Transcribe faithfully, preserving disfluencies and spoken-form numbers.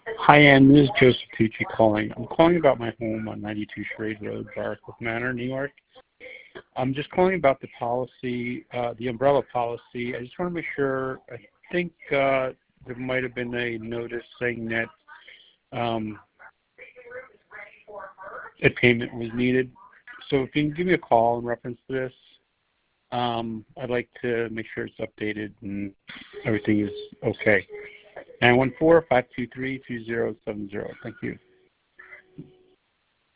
Hi, Ann. This is Joseph Tucci calling. I'm calling about my home on ninety-two Charade Road, Barcliff Manor, New York. I'm just calling about the policy, uh, the umbrella policy. I just want to make sure. I think uh, there might have been a notice saying that um, a payment was needed. So if you can give me a call in reference to this, um, I'd like to make sure it's updated and everything is okay. nine one four, five two three, two zero seven zero. Thank you.